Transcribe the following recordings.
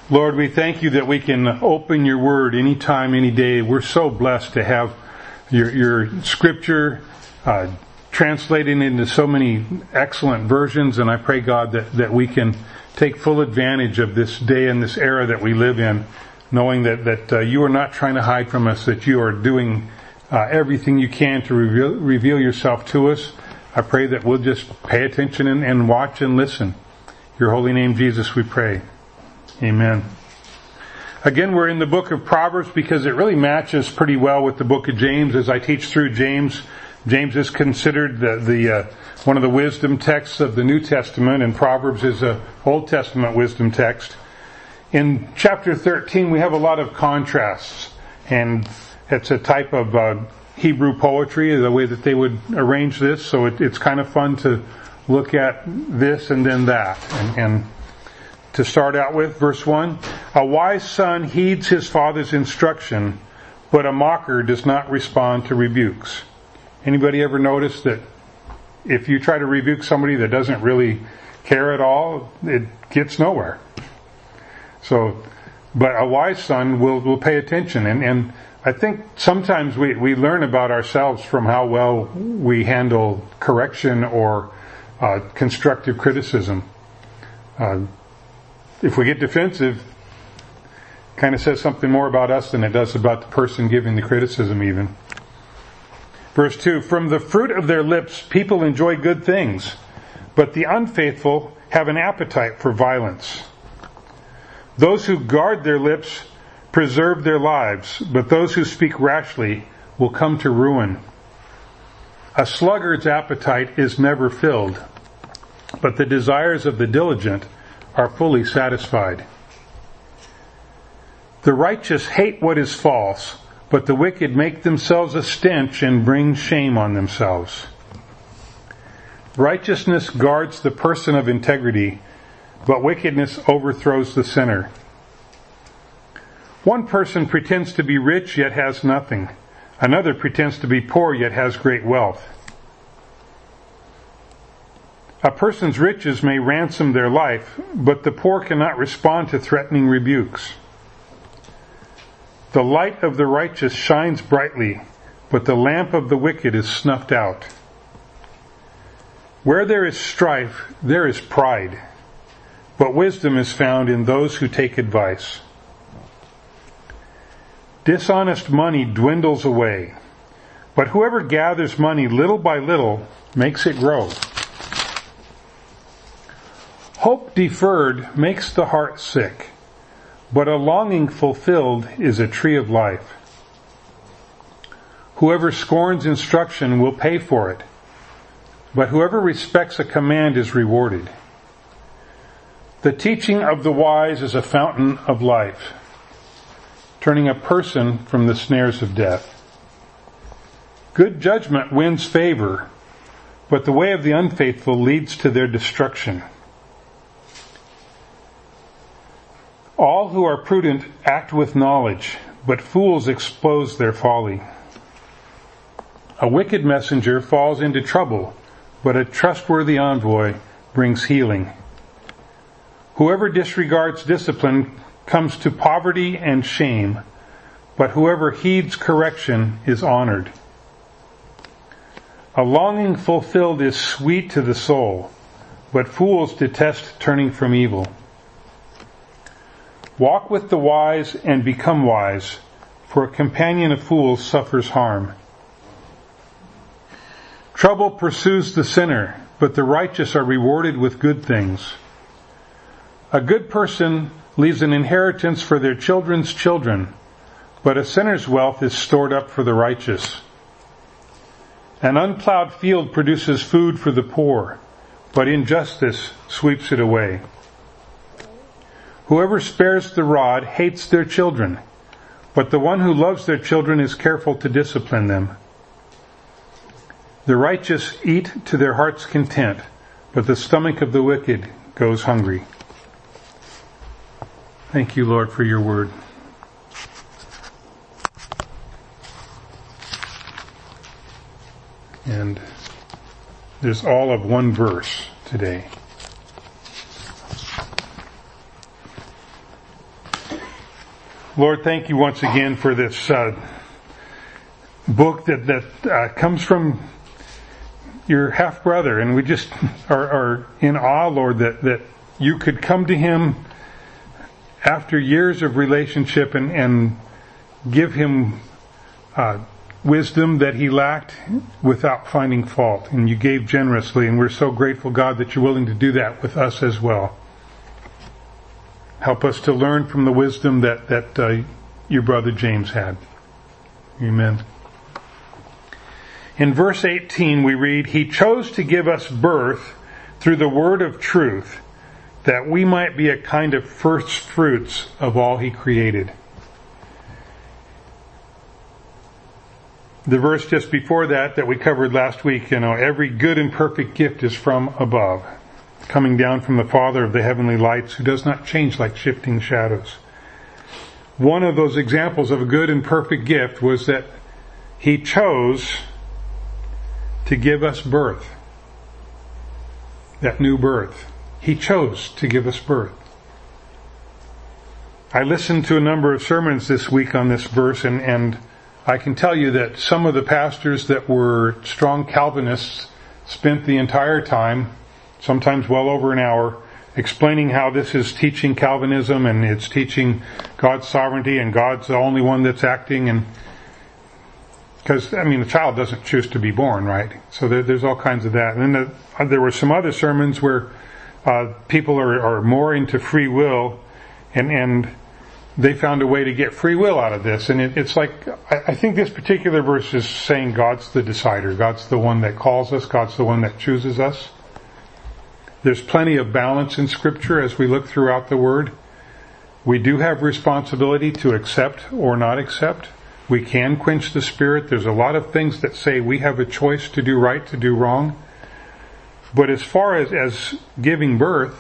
Lord, we thank you that we can open your word anytime, any day. We're so blessed to have your scripture translated into so many excellent versions, and I pray, God, that we can take full advantage of this day and this era that we live in, knowing that you are not trying to hide from us, that you are doing everything you can to reveal yourself to us. I pray that we'll just pay attention and watch and listen. Your holy name, Jesus, we pray. Amen. Again, we're in the book of Proverbs because it really matches pretty well with the book of James. As I teach through James, James is considered the one of the wisdom texts of the New Testament, and Proverbs is an Old Testament wisdom text. In chapter 13, we have a lot of contrasts, and it's a type of Hebrew poetry, the way that they would arrange this. So it's kind of fun to look at this and then that. And to start out with, verse 1, a wise son heeds his father's instruction, but a mocker does not respond to rebukes. Anybody ever notice that if you try to rebuke somebody that doesn't really care at all, it gets nowhere? So, but a wise son will pay attention. And I think sometimes we learn about ourselves from how well we handle correction or constructive criticism. If we get defensive, kind of says something more about us than it does about the person giving the criticism even. Verse 2, from the fruit of their lips people enjoy good things, but the unfaithful have an appetite for violence. Those who guard their lips preserve their lives, but those who speak rashly will come to ruin. A sluggard's appetite is never filled, but the desires of the diligent are fully satisfied. The righteous hate what is false, but the wicked make themselves a stench and bring shame on themselves. Righteousness guards the person of integrity, but wickedness overthrows the sinner. One person pretends to be rich yet has nothing. Another pretends to be poor yet has great wealth. A person's riches may ransom their life, but the poor cannot respond to threatening rebukes. The light of the righteous shines brightly, but the lamp of the wicked is snuffed out. Where there is strife, there is pride, but wisdom is found in those who take advice. Dishonest money dwindles away, but whoever gathers money little by little makes it grow. Hope deferred makes the heart sick, but a longing fulfilled is a tree of life. Whoever scorns instruction will pay for it, but whoever respects a command is rewarded. The teaching of the wise is a fountain of life, turning a person from the snares of death. Good judgment wins favor, but the way of the unfaithful leads to their destruction. All who are prudent act with knowledge, but fools expose their folly. A wicked messenger falls into trouble, but a trustworthy envoy brings healing. Whoever disregards discipline comes to poverty and shame, but whoever heeds correction is honored. A longing fulfilled is sweet to the soul, but fools detest turning from evil. Walk with the wise and become wise, for a companion of fools suffers harm. Trouble pursues the sinner, but the righteous are rewarded with good things. A good person leaves an inheritance for their children's children, but a sinner's wealth is stored up for the righteous. An unplowed field produces food for the poor, but injustice sweeps it away. Whoever spares the rod hates their children, but the one who loves their children is careful to discipline them. The righteous eat to their heart's content, but the stomach of the wicked goes hungry. Thank you, Lord, for your word. And there's all of one verse today. Lord, thank you once again for this book that comes from your half-brother. And we just are in awe, Lord, that you could come to him after years of relationship and give him wisdom that he lacked without finding fault. And you gave generously, and we're so grateful, God, that you're willing to do that with us as well. Help us to learn from the wisdom that your brother James had. Amen. In verse 18 we read, He chose to give us birth through the word of truth, that we might be a kind of first fruits of all He created. The verse just before that we covered last week, every good and perfect gift is from above, coming down from the Father of the heavenly lights, who does not change like shifting shadows. One of those examples of a good and perfect gift was that He chose to give us birth. That new birth. He chose to give us birth. I listened to a number of sermons this week on this verse, and I can tell you that some of the pastors that were strong Calvinists spent the entire time, sometimes well over an hour, explaining how this is teaching Calvinism and it's teaching God's sovereignty and God's the only one that's acting. And because, the child doesn't choose to be born, right? So there's all kinds of that. And then there were some other sermons where people are more into free will, and they found a way to get free will out of this. And it's like, I think this particular verse is saying God's the decider. God's the one that calls us. God's the one that chooses us. There's plenty of balance in Scripture as we look throughout the Word. We do have responsibility to accept or not accept. We can quench the Spirit. There's a lot of things that say we have a choice to do right, to do wrong. But as far as giving birth,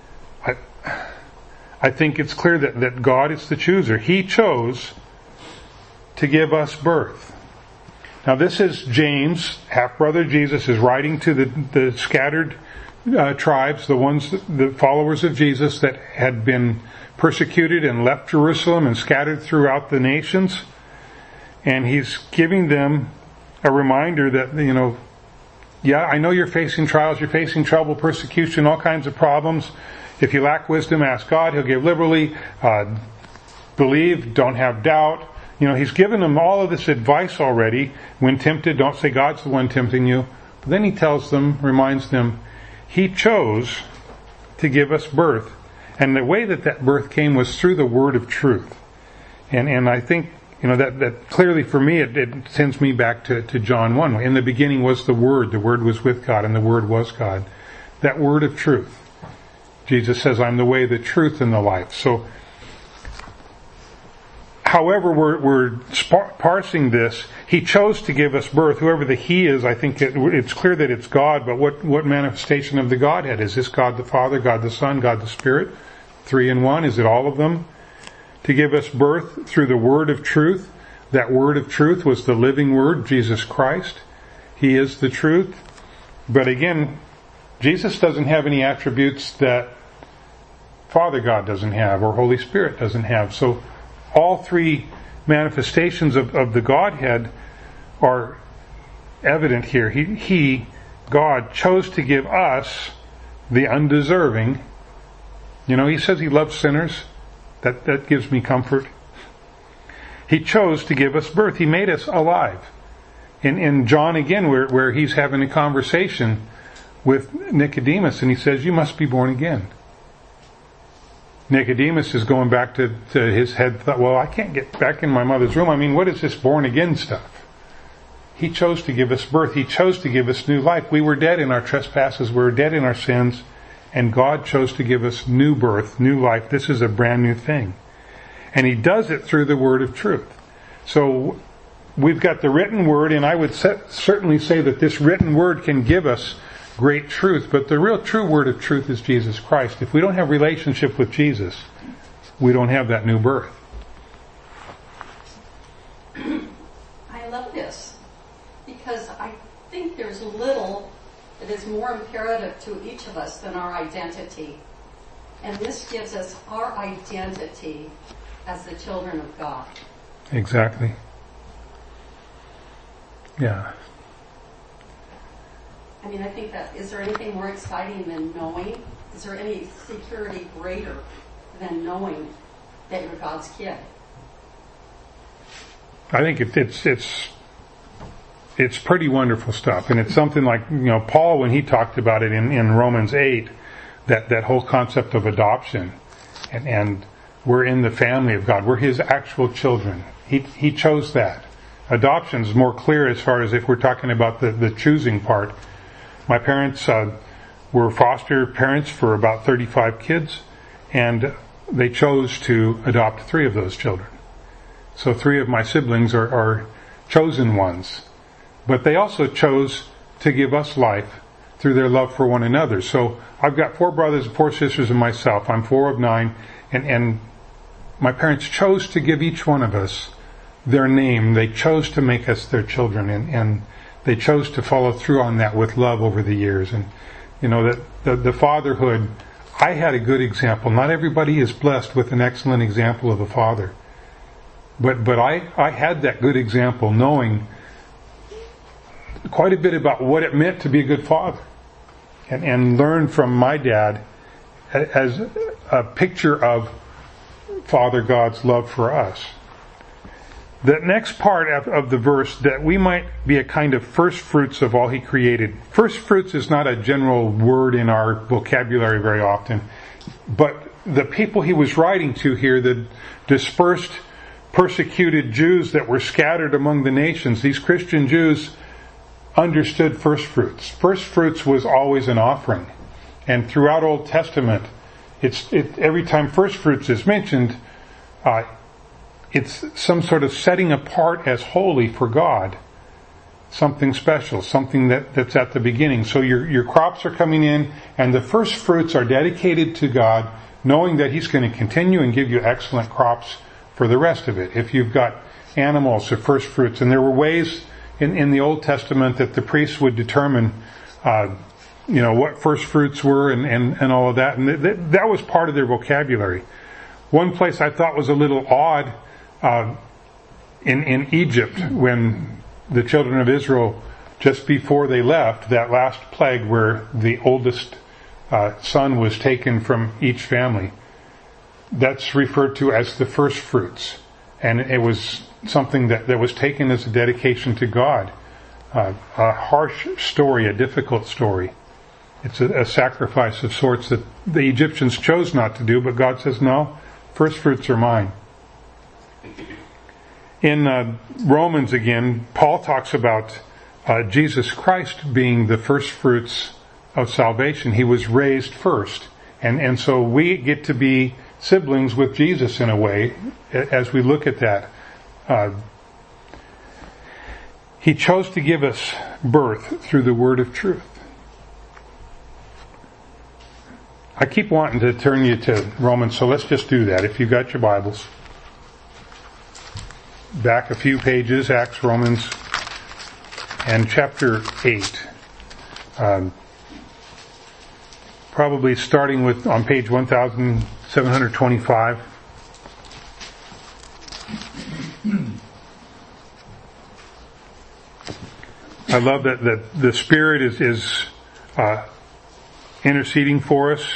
I think it's clear that God is the chooser. He chose to give us birth. Now this is James, half-brother Jesus, is writing to the scattered tribes, the followers of Jesus that had been persecuted and left Jerusalem and scattered throughout the nations. And he's giving them a reminder that, I know you're facing trials, you're facing trouble, persecution, all kinds of problems. If you lack wisdom, ask God. He'll give liberally. Believe, don't have doubt. He's given them all of this advice already. When tempted, don't say God's the one tempting you. But then he tells them, reminds them, He chose to give us birth. And the way that birth came was through the word of truth. And I think, that clearly for me, it sends me back to John 1. In the beginning was the Word was with God, and the Word was God. That word of truth. Jesus says, I'm the way, the truth, and the life. So, however we're parsing this, He chose to give us birth. Whoever the He is, I think it's clear that it's God, but what manifestation of the Godhead? Is this God the Father, God the Son, God the Spirit? 3 in 1? Is it all of them? To give us birth through the word of truth. That word of truth was the living word, Jesus Christ. He is the truth. But again, Jesus doesn't have any attributes that Father God doesn't have or Holy Spirit doesn't have. So all three manifestations of the Godhead are evident here. He, God, chose to give us, the undeserving. He says He loves sinners. That gives me comfort. He chose to give us birth. He made us alive. In John again, where he's having a conversation with Nicodemus, and he says, you must be born again. Nicodemus is going back to his head thought, well, I can't get back in my mother's womb. What is this born again stuff? He chose to give us birth. He chose to give us new life. We were dead in our trespasses. We were dead in our sins. And God chose to give us new birth, new life. This is a brand new thing. And He does it through the word of truth. So we've got the written word, and I would certainly say that this written word can give us great truth. But the real true word of truth is Jesus Christ. If we don't have relationship with Jesus, we don't have that new birth. I love this because I think there's little that is more imperative to each of us than our identity. And this gives us our identity as the children of God. Exactly. Yeah. I mean, I think that, is there anything more exciting than knowing? Is there any security greater than knowing that you're God's kid? I think it's pretty wonderful stuff, and it's something like, Paul, when he talked about it in Romans 8, that whole concept of adoption, and we're in the family of God, we're His actual children. He chose that. Adoption is more clear as far as if we're talking about the choosing part. My parents were foster parents for about 35 kids, and they chose to adopt 3 of those children. So 3 of my siblings are chosen ones. But they also chose to give us life through their love for one another. So I've got 4 brothers and 4 sisters and myself. I'm 4 of 9. And my parents chose to give each one of us their name. They chose to make us their children. And they chose to follow through on that with love over the years. And, that the fatherhood, I had a good example. Not everybody is blessed with an excellent example of a father. But I had that good example, knowing quite a bit about what it meant to be a good father, and learned from my dad as a picture of Father God's love for us. The next part of the verse, that we might be a kind of first fruits of all He created. First fruits is not a general word in our vocabulary very often, but the people he was writing to here, the dispersed, persecuted Jews that were scattered among the nations, these Christian Jews understood first fruits. First fruits was always an offering. And throughout Old Testament, every time first fruits is mentioned, it's some sort of setting apart as holy for God. Something special, something that's at the beginning. So your crops are coming in, and the first fruits are dedicated to God, knowing that He's going to continue and give you excellent crops for the rest of it. If you've got animals or first fruits, and there were ways in the Old Testament that the priests would determine, what first fruits were and all of that. And that was part of their vocabulary. One place I thought was a little odd, in Egypt, when the children of Israel, just before they left, that last plague where the oldest son was taken from each family, that's referred to as the first fruits. And it was something that was taken as a dedication to God. A harsh story, a difficult story. It's a sacrifice of sorts that the Egyptians chose not to do, but God says, no, first fruits are mine. In Romans again, Paul talks about Jesus Christ being the first fruits of salvation. He was raised first. And so we get to be siblings with Jesus in a way as we look at that. He chose to give us birth through the word of truth. I keep wanting to turn you to Romans, so let's just do that. If you've got your Bibles, back a few pages, Acts, Romans, and chapter 8. Probably starting on page 1725. I love that the Spirit is interceding for us.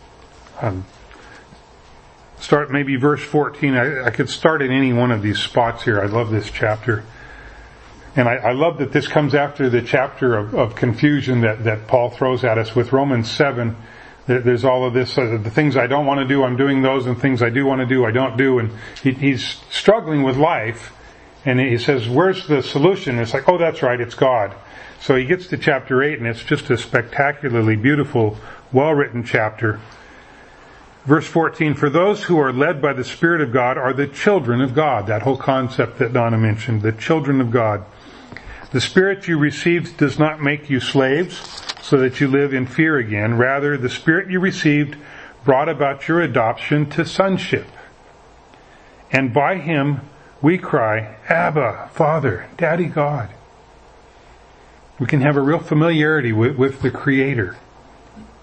Start maybe verse 14. I could start in any one of these spots here. I love this chapter. And I love that this comes after the chapter of confusion that Paul throws at us with Romans 7. There's all of this, the things I don't want to do, I'm doing those, and things I do want to do, I don't do. And he's struggling with life. And he says, where's the solution? It's like, oh, that's right, it's God. So he gets to chapter 8, and it's just a spectacularly beautiful, well-written chapter. Verse 14, for those who are led by the Spirit of God are the children of God. That whole concept that Donna mentioned, the children of God. The Spirit you received does not make you slaves, so that you live in fear again. Rather, the Spirit you received brought about your adoption to sonship. And by Him we cry, Abba, Father, Daddy God. We can have a real familiarity with the Creator.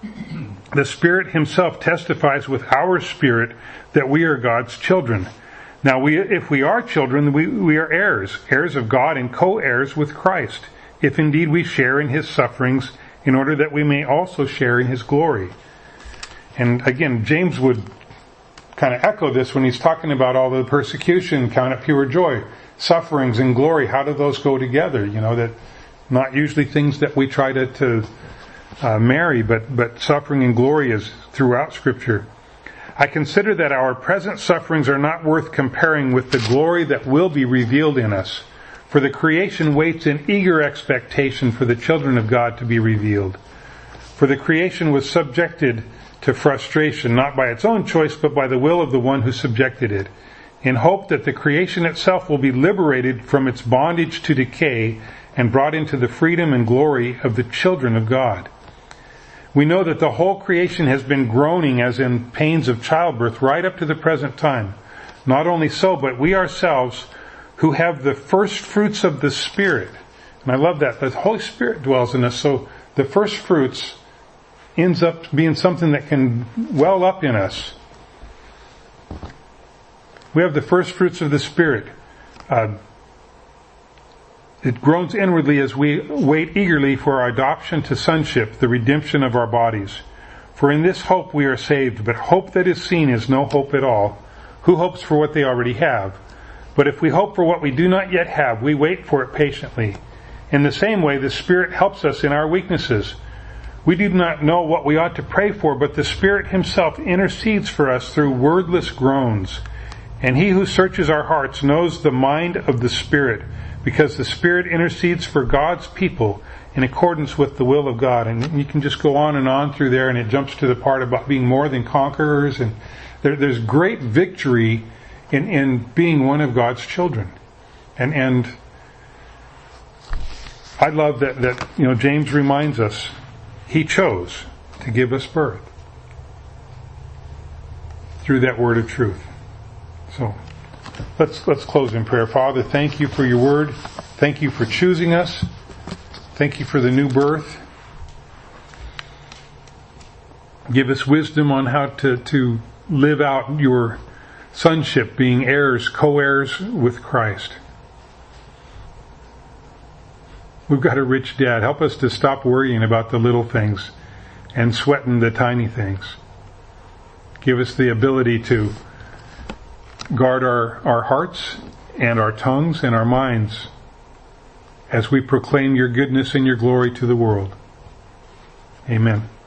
The Spirit Himself testifies with our spirit that we are God's children. Now, if we are children, we are heirs, heirs of God and co-heirs with Christ, if indeed we share in His sufferings, in order that we may also share in His glory. And again, James would kind of echo this when he's talking about all the persecution, count it pure joy, sufferings and glory. How do those go together? That not usually things that we try to marry, but suffering and glory is throughout Scripture. I consider that our present sufferings are not worth comparing with the glory that will be revealed in us. For the creation waits in eager expectation for the children of God to be revealed. For the creation was subjected to frustration, not by its own choice, but by the will of the one who subjected it, in hope that the creation itself will be liberated from its bondage to decay and brought into the freedom and glory of the children of God. We know that the whole creation has been groaning as in pains of childbirth right up to the present time. Not only so, but we ourselves who have the first fruits of the Spirit. And I love that. The Holy Spirit dwells in us, so the first fruits ends up being something that can well up in us. We have the first fruits of the Spirit. It groans inwardly as we wait eagerly for our adoption to sonship, the redemption of our bodies. For in this hope we are saved, but hope that is seen is no hope at all. Who hopes for what they already have? But if we hope for what we do not yet have, we wait for it patiently. In the same way, the Spirit helps us in our weaknesses. We do not know what we ought to pray for, but the Spirit Himself intercedes for us through wordless groans. And He who searches our hearts knows the mind of the Spirit, because the Spirit intercedes for God's people in accordance with the will of God. And you can just go on through there, and it jumps to the part about being more than conquerors. And there's great victory in being one of God's children. And I love that James reminds us He chose to give us birth through that word of truth. So let's close in prayer. Father, thank You for Your word. Thank You for choosing us. Thank You for the new birth. Give us wisdom on how to live out Your sonship, being heirs, co-heirs with Christ. We've got a rich dad. Help us to stop worrying about the little things and sweating the tiny things. Give us the ability to guard our hearts and our tongues and our minds as we proclaim Your goodness and Your glory to the world. Amen.